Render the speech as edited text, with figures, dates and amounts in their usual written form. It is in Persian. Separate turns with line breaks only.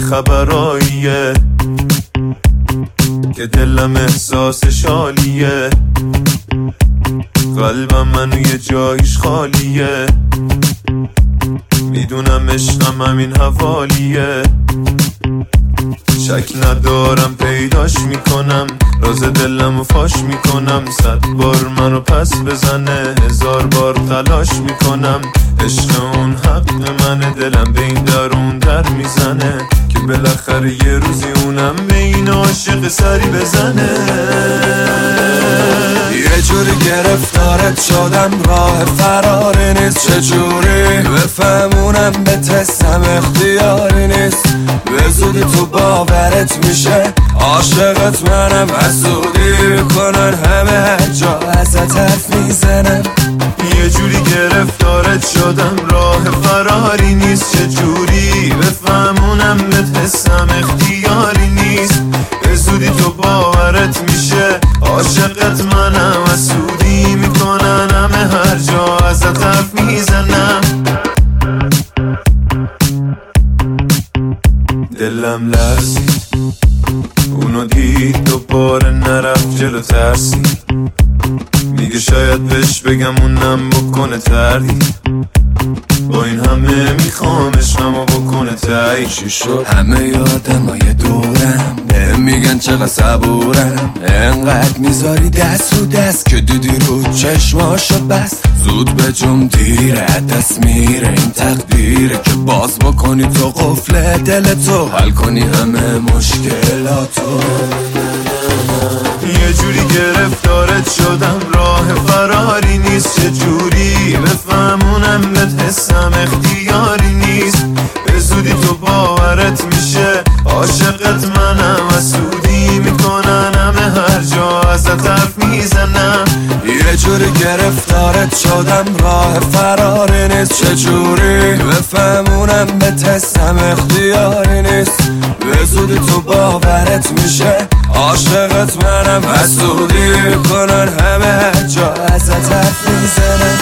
خبراییه که دلم احساس شالیه، قلبم منو یه جایش خالیه، میدونم عشقم همین حوالیه، شک ندارم پیداش میکنم، راز دلمو فاش میکنم، 100 بار منو پس بزنه 1000 بار تلاش میکنم، عشق اون حق منه، دلم به این درون در میزنه که بالاخره یه روزی اونم به این عاشق سری بزنه.
یه جوری گرفتارت شدم راه فراری نیست، چجوری بفهمونم به تستم اختیاری نیست، به زودی تو باورت میشه عاشقت منم، حسودی میکنن همه هر جا ازت حرف میزنم.
یه جوری گرفتارت شدم راه فراری نیست، چجوری بفهمونم به تستم اختیاری نیست، به زودی تو باورت میشه عاشقت منم، حسودی میکنن همه هر جا ازت حرف میزنم. دلم لرزید اونو دید دوباره نرفت جلو ترسید، میگه شاید بهش بگم اونم بکنه تردید، با این همه میخوامش اما بکنه تایی.
چی شد؟ همه آدمای دورم میگن چقدر صبورم، انقدر میذاری دست رو دست که دیدی رو چشماشو بس، زود به جم دیره دست میره این تقدیره که باز بکنی تو قفل دل تو، حل کنی همه مشکلاتو.
یه جوری گرفتارت شدم راه فراری نیست، چه جوری بفهمونم به حسم اختیاری نیست، به زودی تو باورت میشه عاشقت منم، حسودی میکنن همه هر جا ازت حرف میزنم.
یه جوری گرفتارت شدم راه فراری نیست، چه جوری بفهمونم به تستم اختیاری نیست، به زودی تو باورت میشه عاشقت منم، حسودی میکنن همه هر جا ازت حرف میزنم.